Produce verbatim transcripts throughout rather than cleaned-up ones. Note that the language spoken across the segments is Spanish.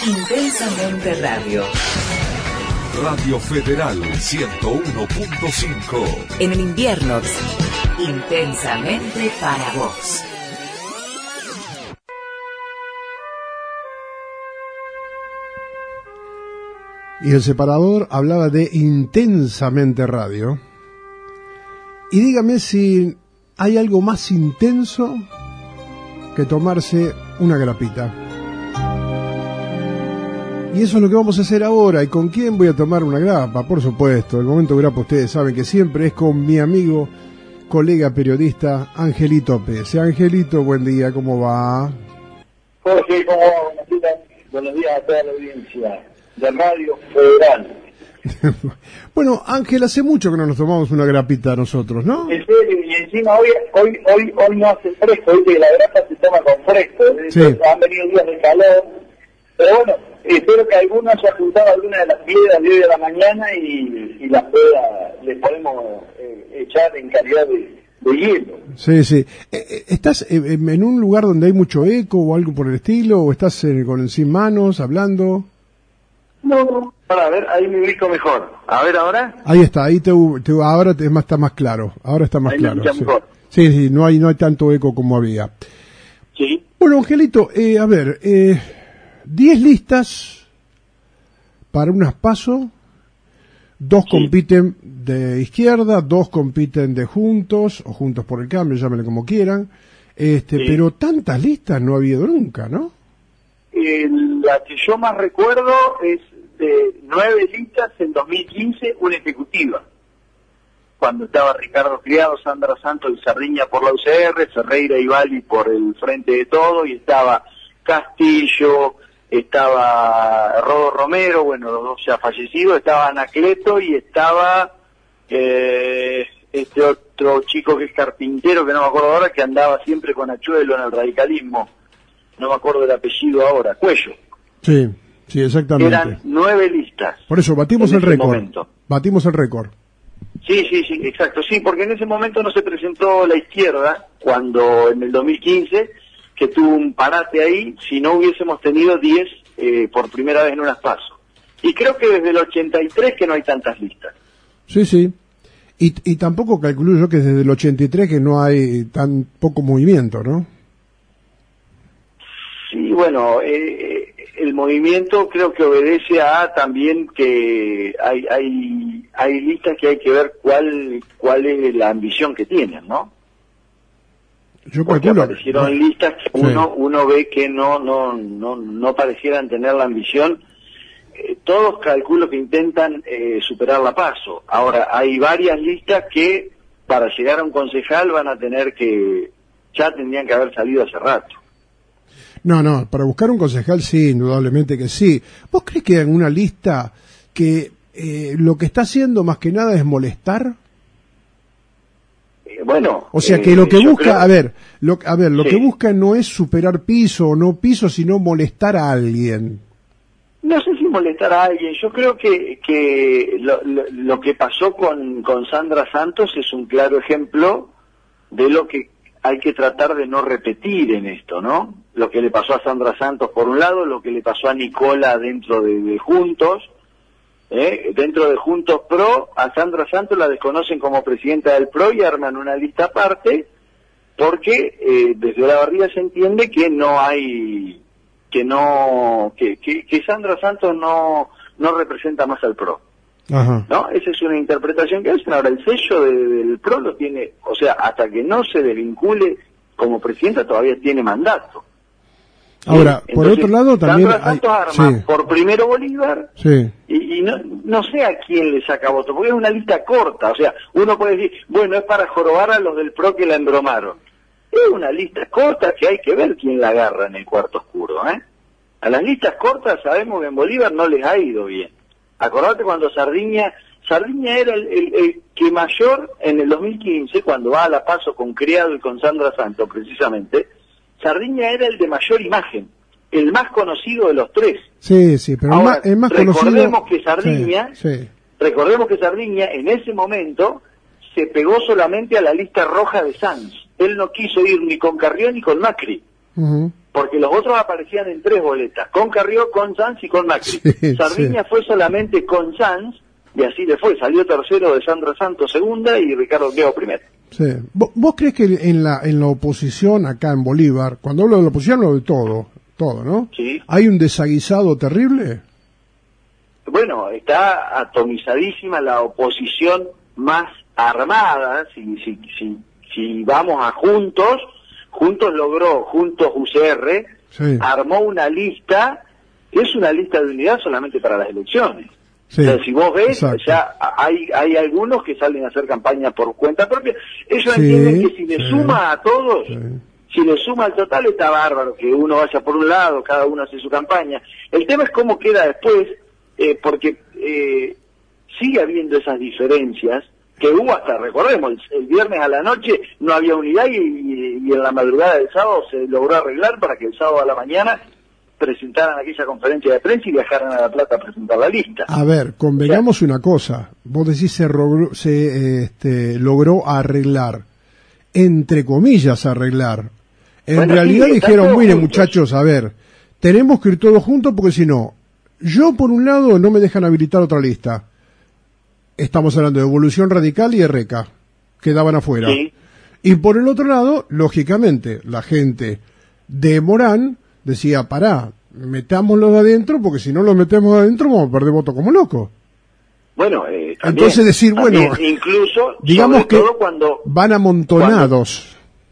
Intensamente Radio. Radio Federal ciento uno punto cinco. En el invierno, intensamente para vos. Y el separador hablaba de Intensamente Radio. Y dígame si hay algo más intenso que tomarse una grapita. Y eso es lo que vamos a hacer ahora. ¿Y con quién voy a tomar una grapa? Por supuesto, el momento grapa ustedes saben que siempre es con mi amigo, colega periodista, Angelito Pérez. Angelito, buen día, ¿cómo va? Jorge, ¿cómo va? Buenos días, buenos días a toda la audiencia de Radio Federal. Bueno, Ángel, hace mucho que no nos tomamos una grapita nosotros, ¿no? En serio, y encima hoy hoy hoy, hoy no hace fresco, ¿viste? Que la grapa se toma con fresco. Sí. Han venido días de calor. Pero bueno, espero que alguno haya juntado alguna de las piedras de hoy a la mañana y, y las pueda, les podemos eh, echar en calidad de, de hielo. Sí, sí. Eh, ¿Estás en un lugar donde hay mucho eco o algo por el estilo? ¿O estás eh, con sin manos, hablando? No, no. A ver, ahí me ubico mejor. A ver, ahora. Ahí está, ahí te, te ahora te, está más claro. Ahora está más ahí claro. Me sí. mejor. sí, sí, no hay, no hay tanto eco como había. Sí. Bueno, Angelito, eh, a ver, eh, diez listas para unas PASO, dos Sí. compiten de izquierda, dos compiten de Juntos, o Juntos por el Cambio, llámenle como quieran, este, Sí. pero tantas listas no ha habido nunca, ¿no? Eh, la que yo más recuerdo es de nueve listas en dos mil quince, una ejecutiva. Cuando estaba Ricardo Criado, Sandra Santos y Sardiña por la U C R, Ferreira y Bali por el Frente de Todo, y estaba Castillo, estaba Rodo Romero, bueno, los dos ya fallecidos, estaba Anacleto y estaba eh, este otro chico que es carpintero, que no me acuerdo ahora, que andaba siempre con Achuelo en el radicalismo. No me acuerdo del apellido ahora, Cuello. Sí, sí, exactamente. Eran nueve listas. Por eso, batimos en el ese récord. momento. Batimos el récord. Sí, sí, sí, exacto. Sí, porque en ese momento no se presentó la izquierda, cuando en el dos mil quince, que tuvo un parate ahí, si no hubiésemos tenido diez eh, por primera vez en unas PASO. Y creo que desde el ochenta y tres que no hay tantas listas. Sí, sí. Y, y tampoco calculo yo que desde el ochenta y tres que no hay tan poco movimiento, ¿no? Sí, bueno, eh, el movimiento creo que obedece a también que hay hay hay listas que hay que ver cuál cuál es la ambición que tienen, ¿no? Yo Porque calculo. aparecieron no. listas que Sí. uno uno ve que no no no no parecieran tener la ambición. Eh, todos calculo que intentan eh, superar la PASO. Ahora hay varias listas que para llegar a un concejal van a tener que ya tendrían que haber salido hace rato. No, no, para buscar un concejal sí, indudablemente que sí. ¿Vos crees que en una lista que eh, lo que está haciendo más que nada es molestar? Eh, bueno, O sea, eh, que lo que yo busca, creo- a ver, lo, a ver, lo Sí. que busca no es superar piso o no piso, sino molestar a alguien. No sé si molestar a alguien. Yo creo que que lo, lo, lo que pasó con, con Sandra Santos es un claro ejemplo de lo que hay que tratar de no repetir en esto, ¿no? Lo que le pasó a Sandra Santos por un lado, lo que le pasó a Nicola dentro de, de Juntos, ¿eh? Dentro de Juntos Pro, a Sandra Santos la desconocen como presidenta del Pro y arman una lista aparte, porque eh, desde Olavarría se entiende que no hay, que no, que, que, que Sandra Santos no, no representa más al Pro. Ajá. ¿No? Esa es una interpretación que hacen. Ahora, el sello de, del P R O lo tiene, o sea, hasta que no se desvincule como presidenta todavía tiene mandato. Ahora, ¿Sí? por Entonces, otro lado también Sandra hay... Santos arma Sí, por Primero Bolívar sí. y, y no, no sé a quién le saca voto, porque es una lista corta. O sea, uno puede decir, bueno, es para jorobar a los del P R O que la embromaron. Es una lista corta que hay que ver quién la agarra en el cuarto oscuro, ¿eh? A las listas cortas sabemos que en Bolívar no les ha ido bien. Acordate cuando Sardiña, Sardiña era el, el, el que mayor en el dos mil quince, cuando va a la PASO con Criado y con Sandra Santos precisamente, Sardiña era el de mayor imagen, el más conocido de los tres. Sí, sí, pero Ahora, el más, el más recordemos conocido... que Sardiña, Sí, sí. recordemos que Sardiña en ese momento se pegó solamente a la lista roja de Sanz. Él no quiso ir ni con Carrió ni con Macri. Uh-huh. porque los otros aparecían en tres boletas, con Carrió, con Sanz y con Macri. Sí, Sardiña sí. fue solamente con Sanz, y así le fue, salió tercero de Sandra Santos segunda y Ricardo Diego primero. Sí. ¿Vos, vos crees que en la en la oposición acá en Bolívar, cuando hablo de la oposición hablo de todo, todo, ¿no? Sí. ¿Hay un desaguisado terrible? Bueno, está atomizadísima la oposición más armada, si, si, si, si vamos a Juntos, Juntos logró, Juntos U C R, Sí. armó una lista, que es una lista de unidad solamente para las elecciones. Sí, O sea, si vos ves, exacto. ya hay hay algunos que salen a hacer campaña por cuenta propia. Ellos Sí, entienden que si le sí, suma a todos, sí. si le suma al total está bárbaro, que uno vaya por un lado, cada uno hace su campaña. El tema es cómo queda después, eh, porque eh, sigue habiendo esas diferencias, que hubo hasta, recordemos, el, el viernes a la noche no había unidad y, y, y en la madrugada del sábado se logró arreglar para que el sábado a la mañana presentaran aquella conferencia de prensa y viajaran a La Plata a presentar la lista. A ver, convengamos una cosa. Vos decís se, logró, se eh, este, logró arreglar, entre comillas arreglar. En Bueno, realidad sí, están dijeron, todos mire juntos. muchachos, a ver, tenemos que ir todos juntos porque si no, yo por un lado no me dejan habilitar otra lista. Estamos hablando de Evolución Radical y Erreca, quedaban afuera. Sí. Y por el otro lado, lógicamente, la gente de Morán decía, pará, metámoslos adentro, porque si no los metemos adentro vamos a perder votos como locos. Bueno, eh, también, Entonces decir, también, bueno, incluso, digamos sobre que todo cuando... van amontonados.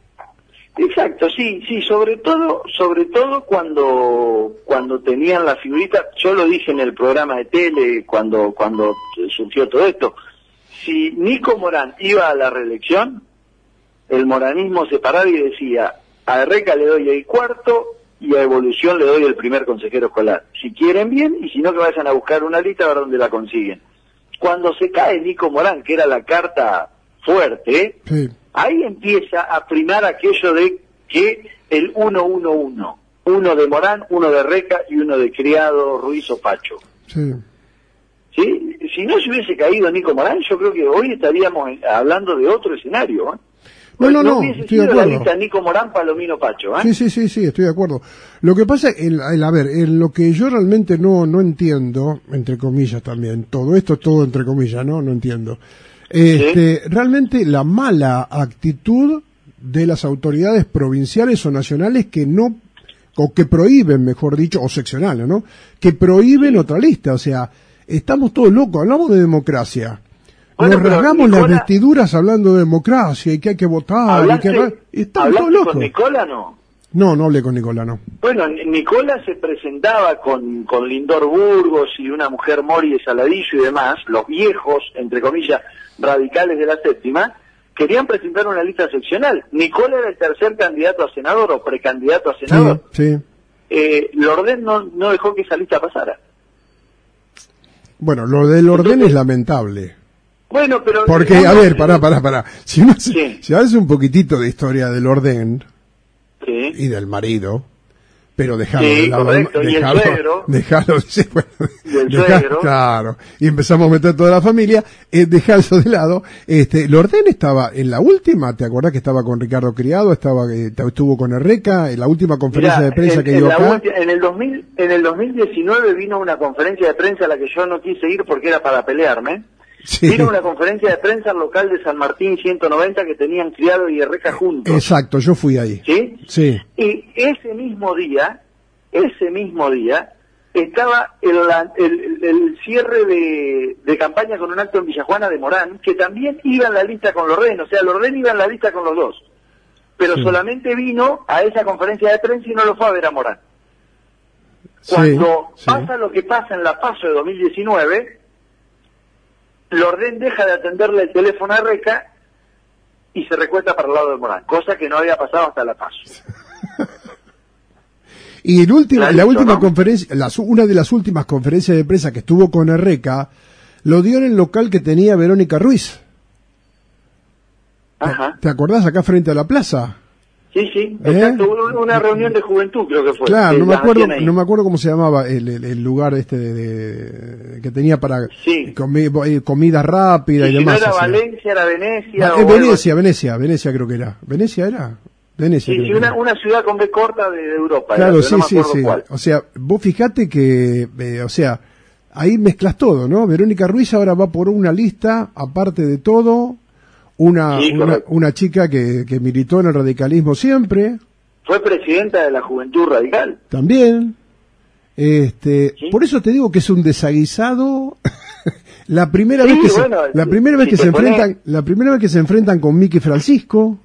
Exacto, sí, sí, sobre todo, sobre todo cuando cuando tenían la figurita, yo lo dije en el programa de tele cuando cuando surgió todo esto, si Nico Morán iba a la reelección, el moranismo se paraba y decía, a Erreca le doy el cuarto y a Evolución le doy el primer consejero escolar. Si quieren bien, y si no que vayan a buscar una lista a ver dónde la consiguen. Cuando se cae Nico Morán, que era la carta fuerte, Sí, ahí empieza a primar aquello de que el uno uno uno, uno de Morán, uno de Erreca y uno de Criado, Ruiz o Pacho. sí. ¿Sí? Si no se hubiese caído Nico Morán, yo creo que hoy estaríamos en- hablando de otro escenario. ¿eh? No, no, no, hubiese estoy de sido la acuerdo. lista Nico Morán, Palomino, Pacho. ¿eh? Sí, sí, sí, sí, estoy de acuerdo. Lo que pasa, el, el, a ver, en lo que yo realmente no no entiendo, entre comillas también, todo esto, todo entre comillas, ¿no? No entiendo. Este, ¿Sí? Realmente la mala actitud de las autoridades provinciales o nacionales que no, o que prohíben, mejor dicho, o seccionales, ¿no? Que prohíben otra lista, o sea, estamos todos locos, hablamos de democracia. Bueno, Nos pero rasgamos Nicola- las vestiduras hablando de democracia y que hay que votar y que... ¿Hablaste, y estamos todos hablaste locos. con Nicola, no? No, no hablé con Nicolás, no. Bueno, N- Nicola se presentaba con, con Lindor Burgos y una mujer Mori de Saladillo y demás, los viejos, entre comillas, radicales de la séptima, querían presentar una lista seccional. Nicola era el tercer candidato a senador o precandidato a senador. Sí, sí. Eh, Lordén no, no dejó que esa lista pasara. Bueno, lo del orden Entonces- es lamentable. Bueno, pero... Porque, a digamos, ver, pará, pará, pará. Si uno hace, Sí. si hace un poquitito de historia del orden Sí. y del marido, pero dejalo Sí, de lado. correcto, y el dejalo, suegro. dejalo, sí, bueno, Y el dejá- suegro. claro, y empezamos a meter toda la familia, eh, dejá eso de lado. Este, el orden estaba en la última, ¿te acordás que estaba con Ricardo Criado, estaba, eh, estuvo con Erreca, en la última conferencia Mirá, de prensa en, que en dio la acá? ulti- en el dos mil, en el dos mil diecinueve vino una conferencia de prensa a la que yo no quise ir porque era para pelearme. Sí. Vino una conferencia de prensa local de San Martín ciento noventa que tenían Criado y Erreca juntos. Exacto, yo fui ahí. ¿Sí? Sí. Y ese mismo día, ese mismo día, estaba el, el, el- el cierre de, de campaña con un acto en Villajuana de Morán, que también iba en la lista con Lordén, o sea, Lordén iba en la lista con los dos. Pero Sí. solamente vino a esa conferencia de prensa y no lo fue a ver a Morán. Sí, Cuando sí. pasa lo que pasa en la PASO de dos mil diecinueve, Lordén deja de atenderle el teléfono a Erreca y se recuesta para el lado de Morán, cosa que no había pasado hasta la PASO. Y el último, Clarito, la última ¿no? conferencia, las- una de las últimas conferencias de prensa que estuvo con Erreca, lo dio en el local que tenía Verónica Ruiz. Ajá. ¿Te acordás acá frente a la plaza? Sí, sí, ¿Eh? exacto, hubo una reunión de juventud creo que fue. Claro, que no me las acuerdo, hacían ahí. no me acuerdo cómo se llamaba el, el, el lugar este de, de- que tenía para Sí. comi- eh, comida rápida Y y, si demás. no era así. Valencia, era Venecia. Va- o eh, algo Venecia, Venecia, Venecia creo que era. ¿Venecia era? Venecia. Sí, sí, una, una ciudad con B corta de, de Europa. Claro, era, sí, no me sí, sí. cuál. O sea, vos fijate que, eh, o sea, ahí mezclas todo, ¿no? Verónica Ruiz ahora va por una lista, aparte de todo, una, Sí, una, correcto. una chica que, que militó en el radicalismo siempre, Fue presidenta de la Juventud Radical. también. Este, Sí. por eso te digo que es un desaguisado. la primera Sí, vez que bueno, se, la primera vez si que te se pones- enfrentan, la primera vez que se enfrentan con Miki Francisco.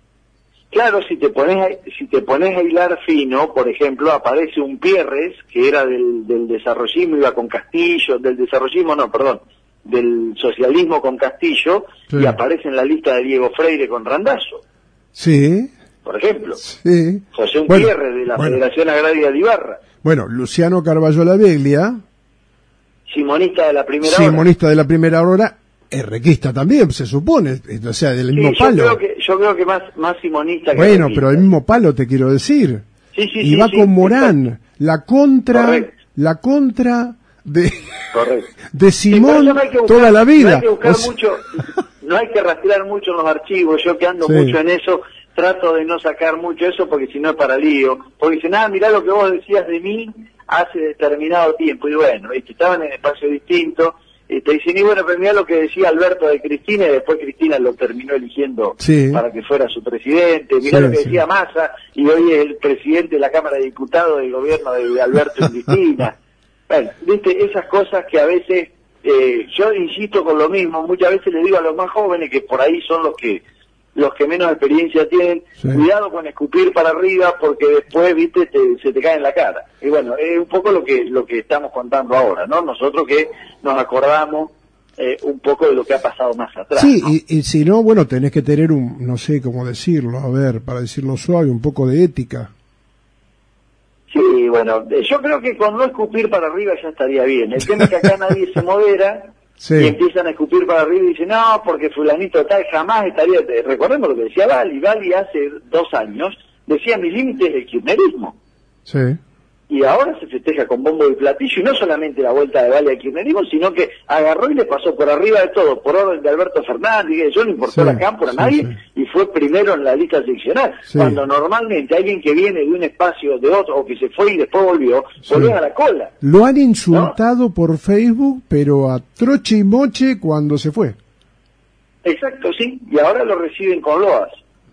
Claro, si te pones a, si te pones a hilar fino, por ejemplo, aparece un Pierres, que era del, del desarrollismo, iba con Castillo, del desarrollismo, no, perdón, del socialismo con Castillo, Sí. y aparece en la lista de Diego Freire con Randazzo, Sí, por ejemplo. sí. José Un Bueno, Pierres, de la bueno. Federación Agraria de Ibarra, Bueno, Luciano Carballo La Veglia, simonista de la primera hora. simonista de la primera hora, errequista también, se supone, o sea, del Sí, mismo yo palo. creo que, yo creo que más, más simonista que Bueno, arrequista. pero el mismo palo te quiero decir. Sí, sí, y sí, va sí, con Morán, exacto. la contra, Correcto. la contra de, Correcto. de Sí, por Simón eso no hay que buscar- toda la vida. No hay que buscar O sea, mucho, no hay que rastrear mucho en los archivos. Yo que ando Sí. mucho en eso, trato de no sacar mucho eso porque si no es para lío. Porque dicen, ah, mirá lo que vos decías de mí hace determinado tiempo. Y bueno, ¿viste? Estaban en espacio distinto. Y te dicen, y bueno, pero mirá lo que decía Alberto de Cristina y después Cristina lo terminó eligiendo Sí. para que fuera su presidente. Mirá Sí, lo que sí. decía Massa y hoy es el presidente de la Cámara de Diputados del gobierno de Alberto y Cristina. Bueno, viste, esas cosas que a veces, eh, yo insisto con lo mismo, muchas veces le digo a los más jóvenes, que por ahí son los que los que menos experiencia tienen, Sí. cuidado con escupir para arriba porque después, viste, te- se te cae en la cara. Y bueno, es un poco lo que lo que estamos contando ahora, ¿no? Nosotros que nos acordamos eh, un poco de lo que ha pasado más atrás. sí, ¿no? y, y si no, bueno, tenés que tener un, no sé cómo decirlo, a ver, para decirlo suave, un poco de ética. Sí, bueno, eh, yo creo que con no escupir para arriba ya estaría bien. El tema es que acá nadie se modera Sí. y empiezan a escupir para arriba y dicen, no, porque fulanito tal jamás estaría... eh, Recordemos lo que decía Bali. Bali hace dos años decía mis límites del kirchnerismo. Sí. Y ahora se festeja con bombo y platillo, y no solamente la vuelta de Bali al kirchnerismo, sino que agarró y le pasó por arriba de todo, por orden de Alberto Fernández, que yo no importó Sí, la cámpora a sí, nadie, sí. y fue primero en la lista seccional. Sí. Cuando normalmente alguien que viene de un espacio de otro, o que se fue y después volvió, Sí. volvió a la cola. Lo han insultado por Facebook, pero a troche y moche cuando se fue. Exacto, sí, y ahora lo reciben con loas.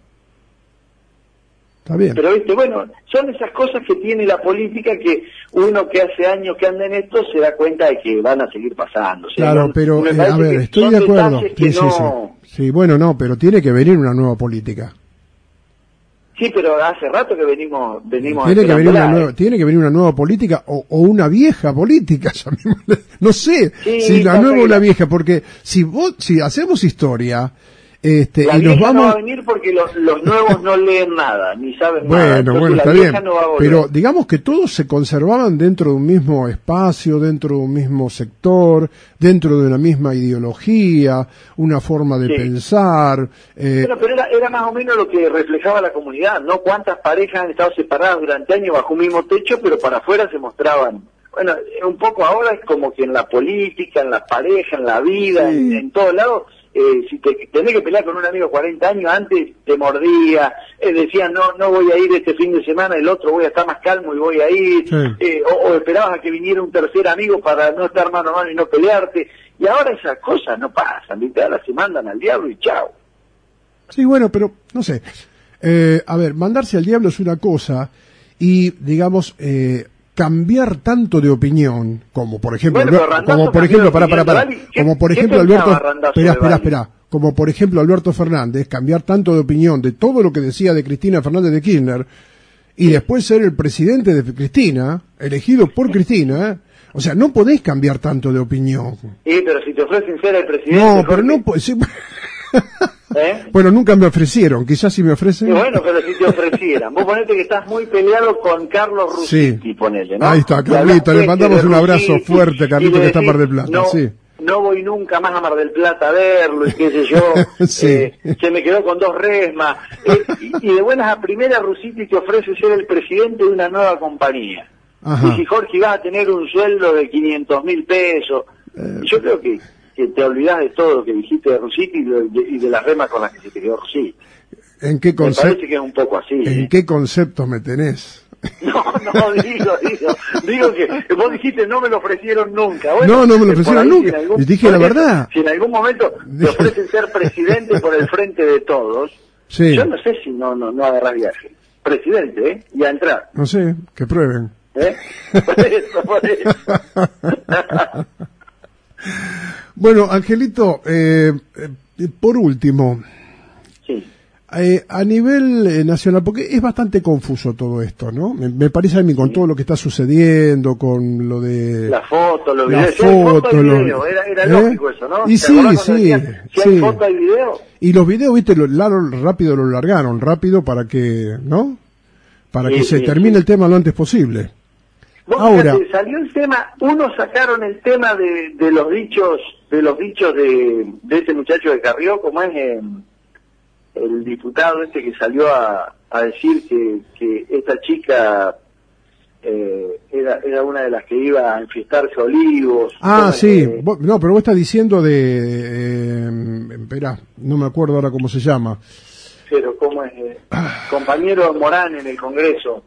Está bien. Pero, viste, bueno, son esas cosas que tiene la política que uno que hace años que anda en esto se da cuenta de que van a seguir pasando. O sea, Claro, no- pero, me eh, parece a ver, que estoy son de acuerdo. detalles que Sí, sí, no- sí. Sí, bueno, no, pero tiene que venir una nueva política. Sí, pero hace rato que venimos venimos Tiene que venir una esperándola, nueva, ¿eh? tiene que venir una nueva política o, o una vieja política, llamémosle. No sé Sí, si la pasa nueva o que la la- vieja, porque si vos, si hacemos historia, este, La y nos vieja no va vamos, a venir porque los, los nuevos no leen nada, ni saben nada. bueno, Entonces, bueno, la está bien, vieja no va a volver. pero digamos que todos se conservaban dentro de un mismo espacio, dentro de un mismo sector, dentro de una misma ideología, una forma de Sí. pensar, eh, Bueno, pero era, era más o menos lo que reflejaba la comunidad, ¿no? Cuántas parejas han estado separadas durante años bajo un mismo techo, pero para afuera se mostraban. Bueno, eh, un poco ahora es como que en la política, en la pareja, en la vida, Sí. en, en todos lados, eh, si te tenés que pelear con un amigo cuarenta años, antes te mordía, eh, decían, no no voy a ir este fin de semana, el otro voy a estar más calmo y voy a ir, Sí. eh, o, o esperabas a que viniera un tercer amigo para no estar mano a mano y no pelearte, y ahora esas cosas no pasan, ¿viste? Ahora se mandan al diablo y chao. sí, bueno, pero no sé. Eh, a ver, mandarse al diablo es una cosa y, digamos, eh, cambiar tanto de opinión, como por ejemplo, Bueno, pero Alber- Randazzo como por cambió ejemplo, de para, para, opinión para, de Bali. ¿Qué- como por qué ejemplo pensaba Alberto, Randazzo espera, de espera, Bali? espera, como por ejemplo Alberto Fernández, cambiar tanto de opinión de todo lo que decía de Cristina Fernández de Kirchner y después ser el presidente de Cristina, elegido por Cristina, ¿eh? O sea, no podés cambiar tanto de opinión. Sí, pero si te ofrecen ser el presidente... No, Jorge, pero no po- sí, ¿eh? bueno, nunca me ofrecieron, quizás si me ofrecen. Y bueno, pero si te ofrecieran. Vos ponete que estás muy peleado con Carlos Rusitti, Sí. ponele, ¿no? Ahí está, Y Carlito, hablas le mandamos de un abrazo Rusitti, fuerte, Carlito, y le que está en Mar del decís, Plata, no, sí. no voy nunca más a Mar del Plata a verlo, y qué sé yo, Sí. eh, se me quedó con dos resmas. Eh, y, y de buenas a primeras Rusitti te ofrece ser el presidente de una nueva compañía. Ajá. Y si Jorge vas a tener un sueldo de quinientos mil pesos, Eh, yo creo que, que te olvidás de todo lo que dijiste de Rusitti y de, de- y de las remas con las que se te quedó Rusitti. ¿En qué Me concepto? parece que es un poco así. ¿En ¿eh? qué conceptos me tenés? No, no, digo, digo, digo que vos dijiste no me lo ofrecieron nunca. Bueno, No, no me lo por ofrecieron ahí, nunca. si en algún- Les dije la por ejemplo, verdad. Si en algún momento te ofrecen ser presidente por el frente de todos, Sí. yo no sé si no no no agarrás viaje. Presidente, ¿eh? Y a entrar. No sé, que prueben. ¿Eh? Por eso, por eso. Bueno, Angelito, eh, eh, por último, Sí. eh, a nivel eh, nacional, porque es bastante confuso todo esto, ¿no? Me, me parece a mí con todo lo que está sucediendo, con lo de... La foto, los La videos. Si hay foto, hay lo- video. Era, era ¿eh? lógico eso, ¿no? Y ¿Te sí, acordás cuando sí, decían, si sí. hay foto, hay video? Y los videos, viste, lo, largo- rápido lo largaron, rápido para que, ¿no? Para Sí, que se sí, termine sí. el tema lo antes posible. Vos Ahora- fíjate, salió el tema, unos sacaron el tema de, de los dichos, de los dichos de, de ese muchacho de Carrió, como es eh, el diputado este que salió a, a decir que, que esta chica eh, era, era una de las que iba a enfiestarse a Olivos. Ah, Bueno, sí, eh, vos- no, pero vos estás diciendo de... Eh, espera, no me acuerdo ahora cómo se llama. pero cómo es, eh, compañero Morán en el Congreso.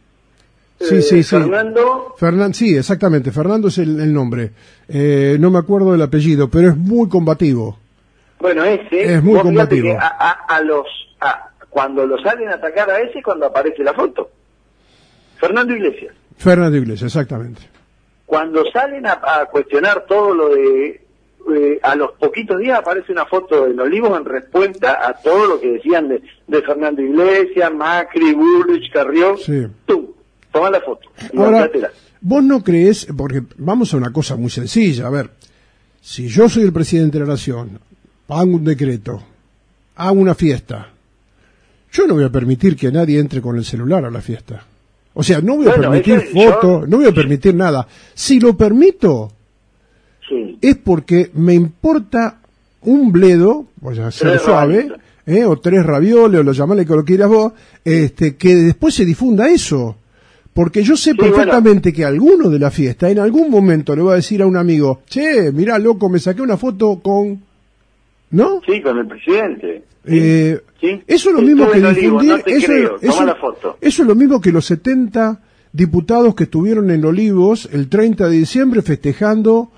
Sí, Eh, sí, sí. Fernando, Fernan, sí, exactamente, Fernando es el, el nombre. Eh, no me acuerdo del apellido, pero es muy combativo. bueno, ese, Es muy vos fíjate combativo. que a, a- a los, a- cuando lo salen a atacar a ese, cuando aparece la foto. Fernando Iglesias. Fernando Iglesias, exactamente. Cuando salen a, a cuestionar todo lo de, eh, a los poquitos días aparece una foto en Olivos en respuesta a todo lo que decían de, de Fernando Iglesias, Macri, Bullrich, Carrió. Sí. Tú, toma la foto y Ahora, mandátela. vos no crees, porque vamos a una cosa muy sencilla, a ver, si yo soy el presidente de la nación, hago un decreto, hago una fiesta, yo no voy a permitir que nadie entre con el celular a la fiesta. O sea, no voy a Bueno, permitir es que yo- fotos, no voy a permitir nada. Si lo permito, Sí. es porque me importa un bledo, voy a ser Tres suave, rabanitos. ¿eh? O tres ravioles, o lo llamale como lo quieras vos, este, que después se difunda eso. Porque yo sé Sí, perfectamente que alguno de la fiesta en algún momento le va a decir a un amigo, che, mirá loco, me saqué una foto con... ¿No? Sí, con el presidente. Eh, Sí. Eso es lo Estuve mismo que en Olivos, difundir... no te eso, creo, eso- toma la foto. eso es lo mismo que los setenta diputados que estuvieron en Olivos el treinta de diciembre festejando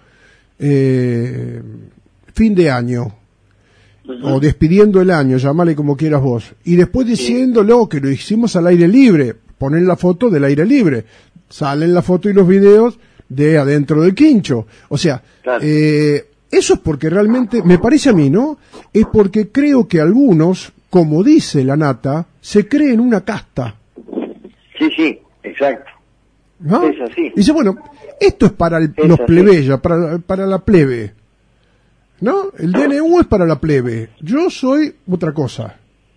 eh, fin de año. O despidiendo el año, llamale como quieras vos. Y después diciéndolo que lo hicimos al aire libre. Poner la foto del aire libre. Salen la foto y los videos de adentro del quincho. O sea, Claro. eh, eso es porque realmente, me parece a mí, ¿no? Es porque creo que algunos, como dice la nata, se creen una casta. Sí, sí, exacto. ¿No? Es así. Dice, bueno, esto es para el- Es los así. plebeyas, para, para la plebe. ¿No? El D N U es para la plebe. Yo soy otra cosa.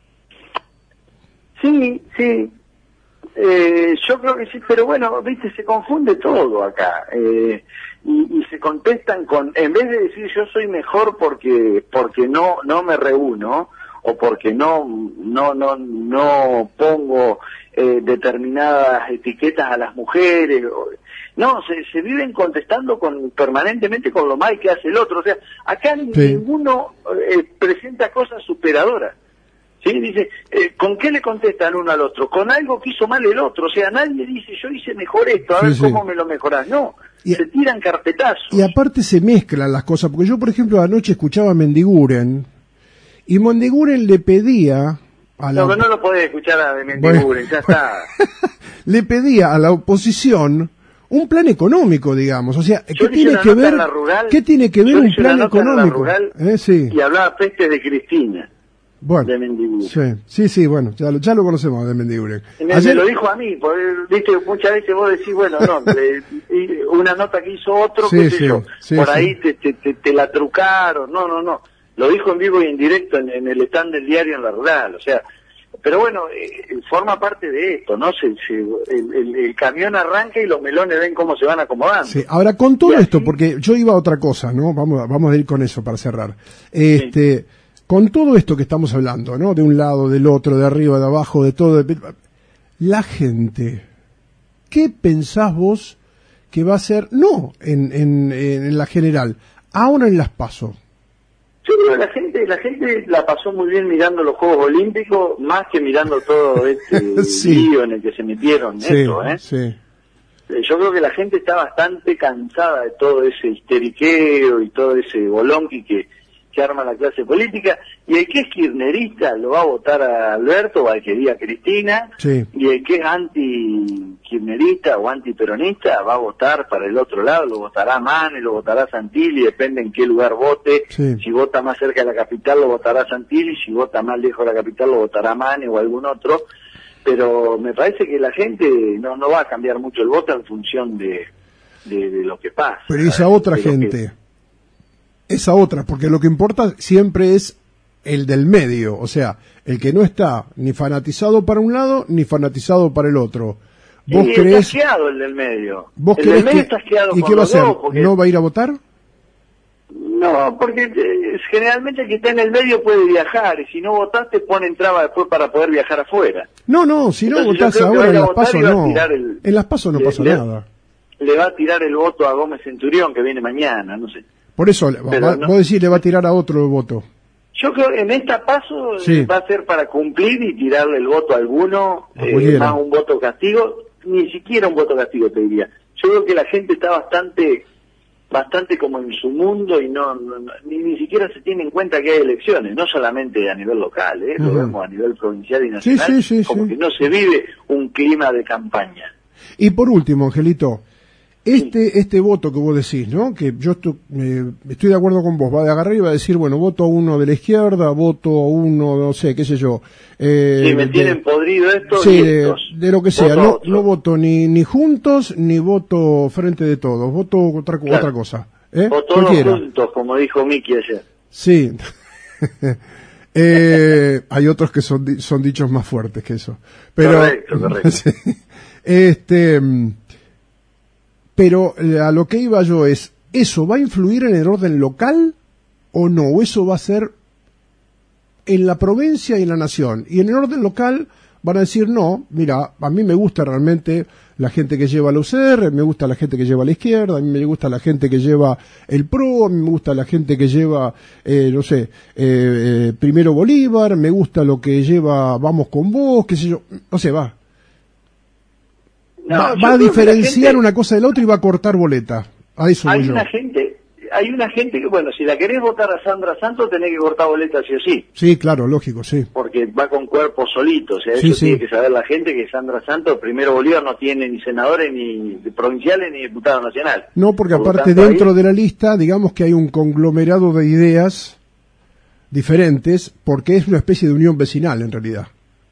Sí, sí. Eh, yo creo que sí, pero bueno, viste, se confunde todo acá. Eh, y, y se contestan con, en vez de decir yo soy mejor porque porque no no me reúno o porque no no no no pongo eh, determinadas etiquetas a las mujeres, o- no, se, se viven contestando con permanentemente con lo mal que hace el otro. O sea, acá Sí. ninguno eh, presenta cosas superadoras. ¿Sí? Dice, eh, ¿con qué le contestan uno al otro? Con algo que hizo mal el otro. O sea, nadie dice, yo hice mejor esto, a Sí, ver sí. cómo me lo mejorás. No, Y- se tiran carpetazos. Y aparte se mezclan las cosas, porque yo, por ejemplo, anoche escuchaba a Mendiguren, y Mendiguren le pedía a la, No, pero no lo podés escuchar a de Mendiguren, Bueno, ya está. le pedía a la oposición un plan económico, digamos. O sea, ¿qué Yo le hice tiene una que nota ver, en La Rural, qué tiene que ver yo le un hice una plan nota en La económico? Rural Eh, sí. Y hablaba pestes de Cristina, Bueno, de Mendiguren. sí, sí, sí, bueno, ya lo, ya lo conocemos de Mendiguren. Me, me Ayer- lo dijo a mí, porque, viste, muchas veces vos decís, bueno, no, le- y una nota que hizo otro, Sí, qué sé sí, yo, sí, por sí. ahí te, te, te, te la trucaron, no, no, no, lo dijo en vivo y en directo en, en el stand del diario en La Rural, o sea, pero bueno, eh, forma parte de esto, ¿no? Se, se- el, el- el camión arranca y los melones ven cómo se van acomodando. Sí, ahora con todo Y así- esto, porque yo iba a otra cosa, ¿no? Vamos, a- vamos a ir con eso para cerrar. Este, con todo esto que estamos hablando, ¿no? De un lado, del otro, de arriba, de abajo, de todo, de- la gente, ¿qué pensás vos que va a ser? No en, en, en la general, ahora en las PASO. Sí, creo que la gente, la gente la pasó muy bien mirando los Juegos Olímpicos, más que mirando todo este sí. lío en el que se metieron sí, esto, ¿eh? Sí. Yo creo que la gente está bastante cansada de todo ese histeriqueo y todo ese bolonqui que, que arma la clase política, y el que es kirchnerista lo va a votar a Alberto o al que diga a Cristina, sí. y el que es anti-kirchnerista o anti-peronista va a votar para el otro lado, lo votará Mane, lo votará Santilli, depende en qué lugar vote. Sí. Si vota más cerca de la capital lo votará Santilli, si vota más lejos de la capital lo votará Mane o algún otro. Pero me parece que la gente no no va a cambiar mucho el voto en función de, de, de lo que pasa. Pero esa otra de gente, que... esa otra, porque lo que importa siempre es el del medio, o sea, el que no está ni fanatizado para un lado ni fanatizado para el otro. ¿Vos sí, creés? Está asqueado el del medio. ¿Vos el creés del medio que... está asqueado ¿Y con qué va a los hacer? dos porque... ¿No va a ir a votar? No, porque eh, generalmente el que está en el medio puede viajar, y si no votaste ponen traba después para poder viajar afuera. No, no, si no Entonces, votás yo creo que ahora va a en ir a las votar PASO y va a no. tirar el- En las PASO no le- pasa le- nada. Le va a tirar el voto a Gómez Centurión, que viene mañana, no sé. Por eso, Pero va, no- vos decís le va a tirar a otro el voto. Yo creo que en esta paso Sí. eh, va a ser para cumplir y tirarle el voto a alguno, A eh, cualquiera. más un voto castigo, ni siquiera un voto castigo te diría. Yo creo que la gente está bastante bastante como en su mundo y no, no- no- ni, ni siquiera se tiene en cuenta que hay elecciones, no solamente a nivel local, ¿eh? Lo Ujú. vemos a nivel provincial y nacional, sí, sí, como sí. que no se vive un clima de campaña. Y por último, Angelito, este este voto que vos decís, ¿no? Que yo estu- eh, estoy de acuerdo con vos, va a agarrar y va a decir, bueno, voto a uno de la izquierda, voto a uno, no sé, qué sé yo. Eh, Si me de- tienen podrido esto sí, y de, estos. de lo que sea, Voto a no, otro. no voto ni ni juntos, ni voto frente de todos, voto otra, Claro. otra cosa. ¿eh? O todos Cualquiera. juntos, como dijo Miki ayer. Sí. eh, hay otros que son di- son dichos más fuertes que eso. Pero, Correcto, correcto. sí. Este, mm, pero eh, a lo que iba yo es, ¿eso va a influir en el orden local o no? ¿O eso va a ser en la provincia y en la nación? Y en el orden local van a decir, no, mira, a mí me gusta realmente la gente que lleva la U C R, me gusta la gente que lleva la izquierda, a mí me gusta la gente que lleva el PRO, a mí me gusta la gente que lleva, eh, no sé, eh, eh, Primero Bolívar, me gusta lo que lleva Vamos con Vos, qué sé yo, no sé, va. No, va, yo va a creo que la diferenciar gente- una cosa de la otra y va a cortar boleta. A eso voy Hay yo. una gente, hay una gente que, bueno, si la querés votar a Sandra Santos tenés que cortar boleta sí o sí, Sí, claro, lógico, sí. porque va con cuerpo solito, o sea, Sí, eso sí. tiene que saber la gente que Sandra Santos, Primero Bolívar, no tiene ni senadores, ni provinciales, ni diputado nacional. No, porque Por lo aparte tanto, dentro ahí- de la lista, digamos que hay un conglomerado de ideas diferentes, porque es una especie de unión vecinal en realidad.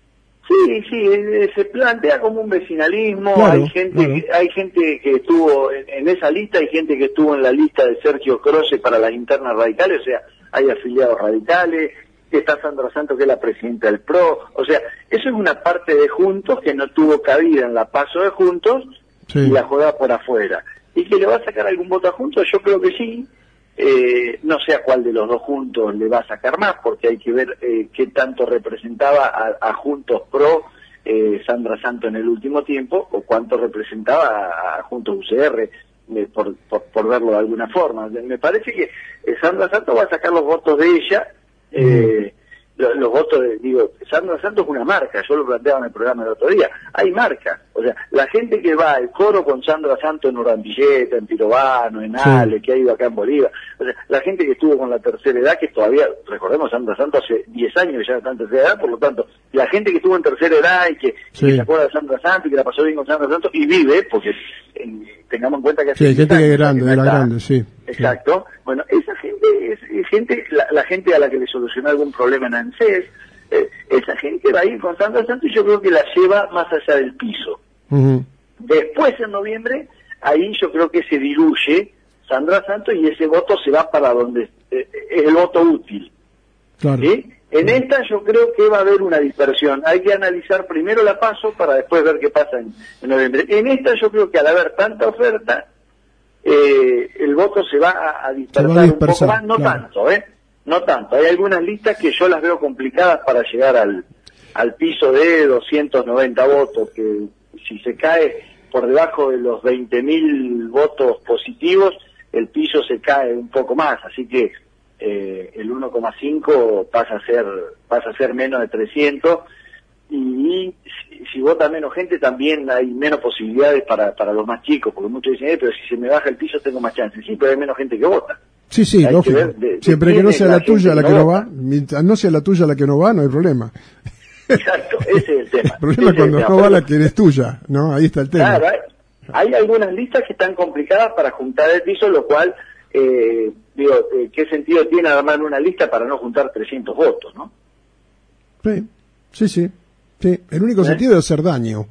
Sí, sí, eh, se plantea como un vecinalismo, Claro, hay gente claro. que, hay gente que estuvo en, en esa lista, hay gente que estuvo en la lista de Sergio Croce para las internas radicales, o sea, hay afiliados radicales, está Sandra Santos que es la presidenta del PRO, o sea, eso es una parte de Juntos que no tuvo cabida en la paso de Juntos Sí. y la juega por afuera. ¿Y que le va a sacar algún voto a Juntos? Yo creo que sí. Eh, no sé a cuál de los dos juntos le va a sacar más, porque hay que ver eh, qué tanto representaba a, a Juntos Pro eh, Sandra Santos en el último tiempo, o cuánto representaba a, a Juntos U C R, eh, por, por, por verlo de alguna forma. Me parece que eh, Sandra Santos va a sacar los votos de ella, eh, los, los votos de, digo, Sandra Santos es una marca, yo lo planteaba en el programa el otro día, hay marca, o sea, la gente que va al coro con Sandra Santos en Urambilleta, en Pirobano, en Sí. Ale, que ha ido acá en Bolívar, o sea, la gente que estuvo con la tercera edad, que todavía, recordemos, Sandra Santos hace diez años que ya está en tercera edad, por lo tanto, la gente que estuvo en tercera edad y que, Sí. y que se acuerda de Sandra Santos y que la pasó bien con Sandra Santos y vive, porque en- tengamos en cuenta que hace Sí, hay diez gente que es años grande, no de la está. grande, sí. Exacto. Bueno, esa gente es, es gente, la, la gente a la que le solucionó algún problema en ANSES, eh, esa gente va a ir con Sandra Santos y yo creo que la lleva más allá del piso. Ujú. Después, en noviembre, ahí yo creo que se diluye Sandra Santos y ese voto se va para donde eh, es el voto útil. Claro. ¿Sí? En esta yo creo que va a haber una dispersión. Hay que analizar primero la paso para después ver qué pasa en, en noviembre. En esta yo creo que al haber tanta oferta, eh, el voto se va a, a dispersar, Se va a dispersar, un poco más, no claro. tanto, ¿eh? No tanto. Hay algunas listas que yo las veo complicadas para llegar al, al piso de doscientos noventa votos, que si se cae por debajo de los veinte mil votos positivos, el piso se cae un poco más. Así que eh, el uno coma cinco pasa a ser pasa a ser menos de trescientos, y si, si vota menos gente también hay menos posibilidades para, para los más chicos, porque muchos dicen, eh, pero si se me baja el piso tengo más chances. Sí, pero hay menos gente que vota. Sí, sí, Hay lógico. que ver de- de Siempre que quién no es sea la la tuya gente la que que no no va, vota. mientras no sea la tuya la que no va, no hay problema. Exacto, ese es el tema. El problema es Ese cuando el tema. no va Pero- la que es tuya, ¿no? Ahí está el tema. Claro, hay, hay algunas listas que están complicadas para juntar el piso, lo cual, eh, digo, eh, ¿qué sentido tiene armar una lista para no juntar trescientos votos, no? Sí, sí, sí. sí. El único ¿Eh? sentido es hacer daño.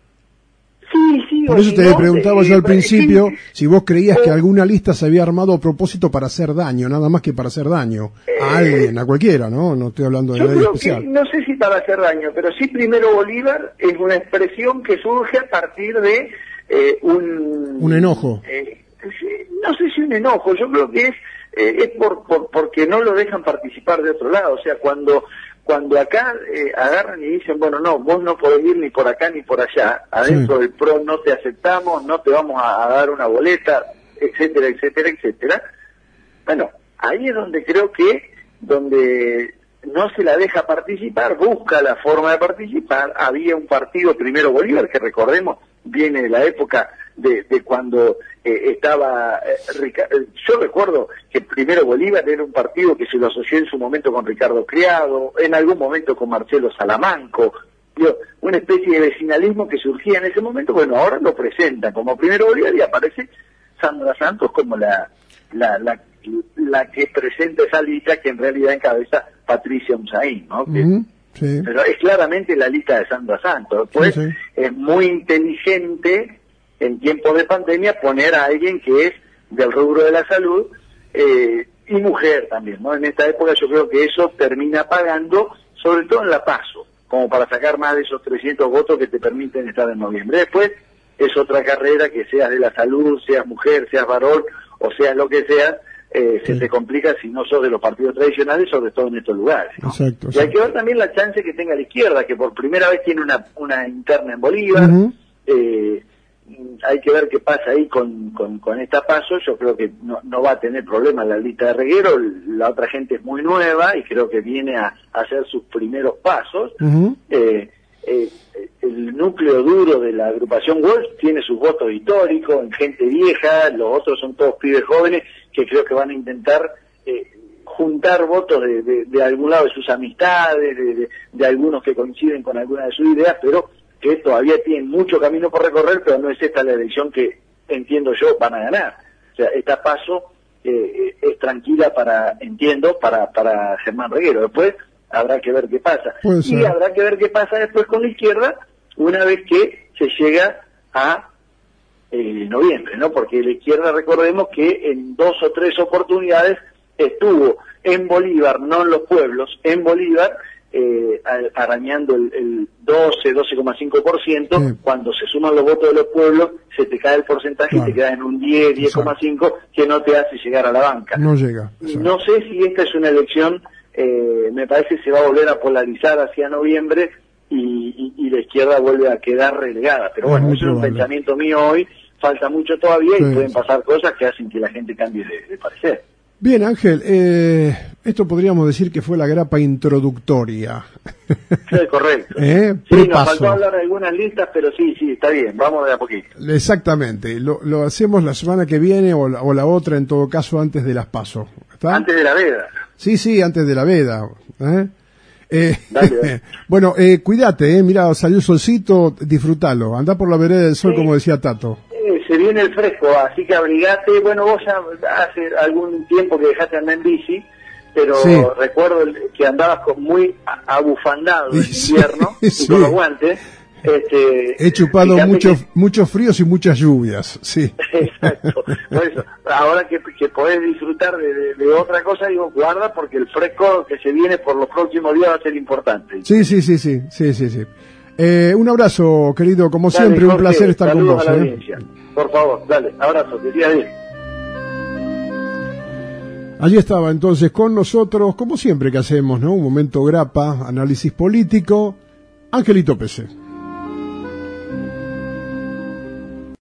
Sí, sí. Por o eso si te no, preguntaba eh, yo al eh, principio sí, si vos creías o- que alguna lista se había armado a propósito para hacer daño, nada más que para hacer daño a alguien, a cualquiera, ¿no? No estoy hablando de Yo nadie creo especial. que, no sé si para hacer daño, pero sí Primero Bolívar es una expresión que surge a partir de eh, un... Un enojo. eh, sí, no sé si un enojo, yo creo que es, eh, es por, por porque no lo dejan participar de otro lado. O sea, cuando cuando acá eh, agarran y dicen, bueno, no, vos no podés ir ni por acá ni por allá, adentro Sí. del PRO no te aceptamos, no te vamos a, a dar una boleta, etcétera, etcétera, etcétera. Bueno, ahí es donde creo que, donde no se la deja participar, busca la forma de participar. Había un partido, Primero Bolívar, que recordemos, viene de la época de, de cuando eh, estaba, eh, Rica- eh, yo recuerdo que Primero Bolívar era un partido que se lo asoció en su momento con Ricardo Criado, en algún momento con Marcelo Salamanco, digo, una especie de vecinalismo que surgía en ese momento. Bueno, ahora lo presentan como Primero Bolívar y aparece Sandra Santos como la la, la, la que presenta esa lista, que en realidad encabeza Patricia Unzaín, ¿no? Que- Ujú, sí. Pero es claramente la lista de Sandra Santos. Pues Sí, sí. es muy inteligente en tiempos de pandemia poner a alguien que es del rubro de la salud eh, y mujer también, ¿no? En esta época yo creo que eso termina pagando, sobre todo en la PASO, como para sacar más de esos trescientos votos que te permiten estar en noviembre. Después es otra carrera, que seas de la salud, seas mujer, seas varón o seas lo que sea, eh, se Sí. te complica si no sos de los partidos tradicionales, sobre todo en estos lugares, ¿no? Exacto, Y hay exacto. que ver también la chance que tenga la izquierda, que por primera vez tiene una, una interna en Bolívar. Ujú. eh, hay que ver qué pasa ahí con, con, con esta paso. Yo creo que no, no va a tener problema la lista de Reguero. La otra gente es muy nueva y creo que viene a, a hacer sus primeros pasos. Ujú. eh, eh, el núcleo duro de la agrupación Wolf tiene sus votos históricos en gente vieja, los otros son todos pibes jóvenes que creo que van a intentar eh, juntar votos de, de, de algún lado de sus amistades, de, de, de algunos que coinciden con alguna de sus ideas, pero que todavía tienen mucho camino por recorrer, pero no es esta la elección que, entiendo yo, van a ganar. O sea, esta paso eh, es tranquila para, entiendo, para, para Germán Reguero. Después habrá que ver qué pasa. Puede Y ser. habrá que ver qué pasa después con la izquierda, una vez que se llega a eh, noviembre, ¿no? Porque la izquierda, recordemos que en dos o tres oportunidades estuvo en Bolívar, no en los pueblos, en Bolívar, eh, a- arañando el, el doce, doce coma cinco por ciento. Sí. Cuando se suman los votos de los pueblos, se te cae el porcentaje Claro. y te queda en un diez, diez coma cinco, que no te hace llegar a la banca. No llega. exacto. No sé si esta es una elección, eh, me parece que se va a volver a polarizar hacia noviembre y, y, y la izquierda vuelve a quedar relegada. Pero Es bueno, muy eso es un probable. pensamiento mío hoy, falta mucho todavía Sí, y pueden sí. pasar cosas que hacen que la gente cambie de, de parecer. Bien, Ángel, eh, esto podríamos decir que fue la grapa introductoria. Sí, correcto. ¿Eh? Sí, nos Prepaso. faltó hablar de algunas listas, pero sí, sí, está bien, vamos de a poquito. Exactamente, lo, lo hacemos la semana que viene o la, o la otra, en todo caso, antes de las PASO. ¿Está? Antes de la veda. Sí, sí, antes de la veda. ¿eh? Eh, Dale, dale. bueno, eh, cuídate, eh, mira, salió el solcito, disfrútalo, anda por la vereda del sol, Sí. como decía Tato. Eh, se viene el fresco, así que abrigate. Bueno, vos ya hace algún tiempo que dejaste andar en bici, pero Sí. recuerdo el- que andabas con muy a- abufandado en Sí, invierno y sí. con los guantes. Este, He chupado fíjate muchos que- muchos fríos y muchas lluvias, sí. Exacto. Por eso, ahora que, que podés disfrutar de, de- de otra cosa, digo, guarda, porque el fresco que se viene por los próximos días va a ser importante. Sí, sí, sí, sí, sí, sí, sí. Eh, un abrazo, querido, como Dale, siempre, un Jorge, placer estar con saludos vos. a la ¿eh? audiencia. Por favor, dale, abrazo, que siga bien. Allí estaba entonces con nosotros, como siempre que hacemos, ¿no? Un momento grapa, análisis político, Angelito Pese.